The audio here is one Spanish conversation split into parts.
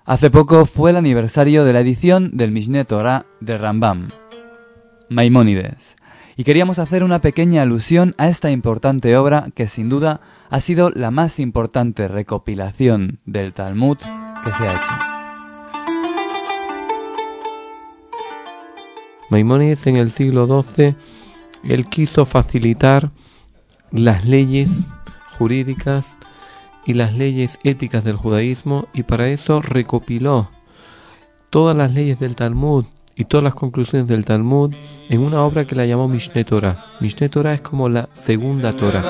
Hace poco fue el aniversario de la edición del Mishneh Torah de Rambam, Maimónides, y queríamos hacer una pequeña alusión a esta importante obra que sin duda ha sido la más importante recopilación del Talmud que se ha hecho. Maimónides en el siglo XII, él quiso facilitar las leyes jurídicas y las leyes éticas del judaísmo, y para eso recopiló todas las leyes del Talmud y todas las conclusiones del Talmud en una obra que la llamó Mishneh Torah. Mishneh Torah es como la segunda Torah.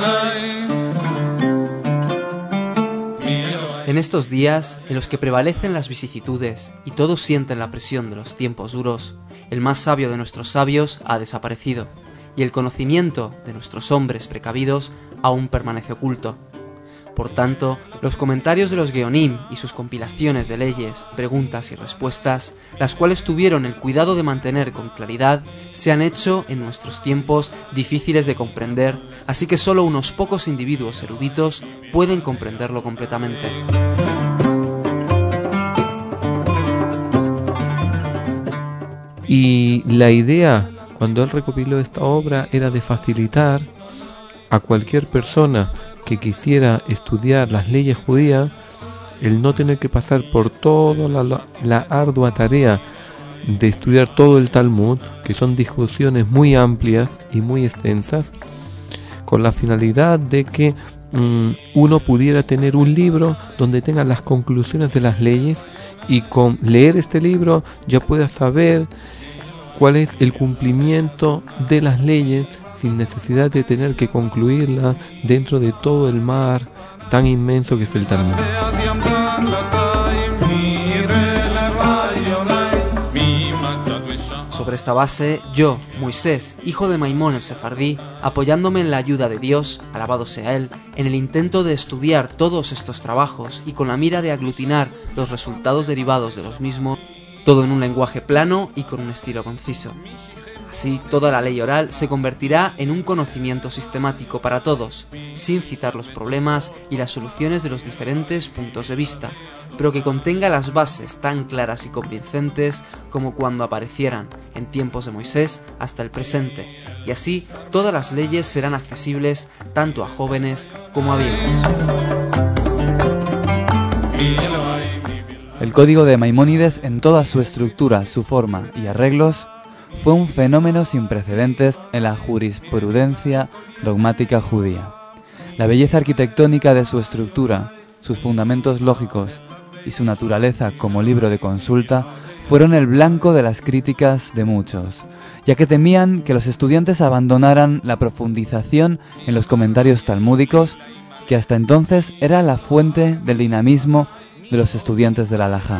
En estos días, en los que prevalecen las vicisitudes y todos sienten la presión de los tiempos duros, el más sabio de nuestros sabios ha desaparecido, y el conocimiento de nuestros hombres precavidos aún permanece oculto. Por tanto, los comentarios de los Geonim y sus compilaciones de leyes, preguntas y respuestas, las cuales tuvieron el cuidado de mantener con claridad, se han hecho en nuestros tiempos difíciles de comprender, así que solo unos pocos individuos eruditos pueden comprenderlo completamente. Y la idea, cuando él recopiló esta obra, era de facilitar a cualquier persona que quisiera estudiar las leyes judías, el no tener que pasar por toda la ardua tarea de estudiar todo el Talmud, que son discusiones muy amplias y muy extensas, con la finalidad de que uno pudiera tener un libro donde tenga las conclusiones de las leyes, y con leer este libro ya pueda saber cuál es el cumplimiento de las leyes sin necesidad de tener que concluirla dentro de todo el mar tan inmenso que es el Talmud. Sobre esta base, yo, Moisés, hijo de Maimón el Sefardí, apoyándome en la ayuda de Dios, alabado sea Él, en el intento de estudiar todos estos trabajos y con la mira de aglutinar los resultados derivados de los mismos, todo en un lenguaje plano y con un estilo conciso. Así, toda la ley oral se convertirá en un conocimiento sistemático para todos, sin citar los problemas y las soluciones de los diferentes puntos de vista, pero que contenga las bases tan claras y convincentes como cuando aparecieran en tiempos de Moisés hasta el presente, y así todas las leyes serán accesibles tanto a jóvenes como a viejos. El código de Maimónides, en toda su estructura, su forma y arreglos, fue un fenómeno sin precedentes en la jurisprudencia dogmática judía. La belleza arquitectónica de su estructura, sus fundamentos lógicos y su naturaleza como libro de consulta fueron el blanco de las críticas de muchos, ya que temían que los estudiantes abandonaran la profundización en los comentarios talmúdicos, que hasta entonces era la fuente del dinamismo de los estudiantes de la halajá.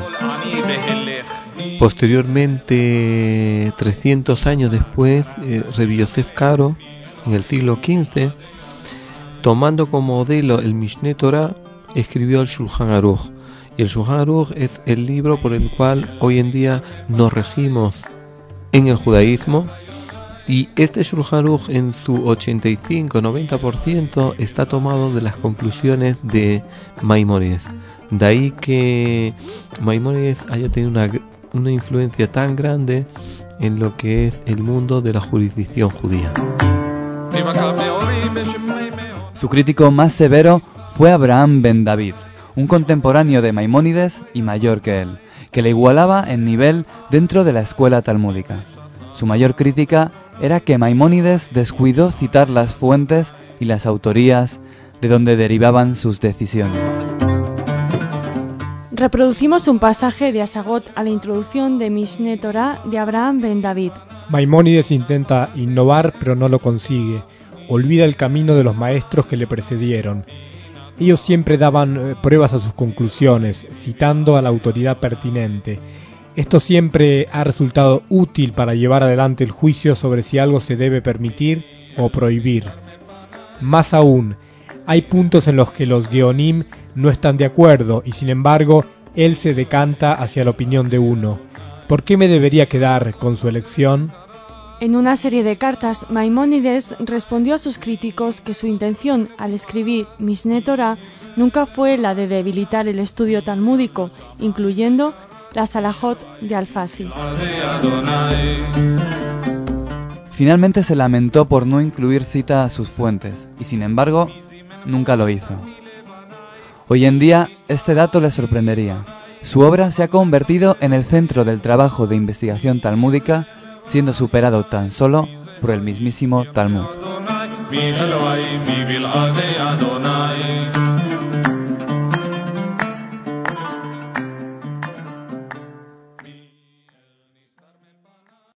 Posteriormente, 300 años después, Rabbi Yosef Karo, en el siglo XV, tomando como modelo el Mishneh Torah, escribió el Shulchan Aruch. Y el Shulchan Aruch es el libro por el cual hoy en día nos regimos en el judaísmo. Y este Shulchan Aruch, en su 85-90%, está tomado de las conclusiones de Maimónides. De ahí que Maimónides haya tenido una influencia tan grande en lo que es el mundo de la jurisdicción judía. Su crítico más severo fue Abraham ben David, un contemporáneo de Maimónides y mayor que él, que le igualaba en nivel dentro de la escuela talmúdica. Su mayor crítica era que Maimónides descuidó citar las fuentes y las autorías de donde derivaban sus decisiones. Reproducimos un pasaje de Asagot a la introducción de Mishneh Torah de Abraham ben David. Maimónides intenta innovar pero no lo consigue. Olvida el camino de los maestros que le precedieron. Ellos siempre daban pruebas a sus conclusiones, citando a la autoridad pertinente. Esto siempre ha resultado útil para llevar adelante el juicio sobre si algo se debe permitir o prohibir. Más aún, hay puntos en los que los Geonim no están de acuerdo y sin embargo él se decanta hacia la opinión de uno. ¿Por qué me debería quedar con su elección? En una serie de cartas, Maimónides respondió a sus críticos que su intención al escribir Mishneh Torah nunca fue la de debilitar el estudio talmúdico, incluyendo las halajot de Alfasi. Finalmente se lamentó por no incluir cita a sus fuentes, y sin embargo, nunca lo hizo. Hoy en día, este dato le sorprendería. Su obra se ha convertido en el centro del trabajo de investigación talmúdica, siendo superado tan solo por el mismísimo Talmud.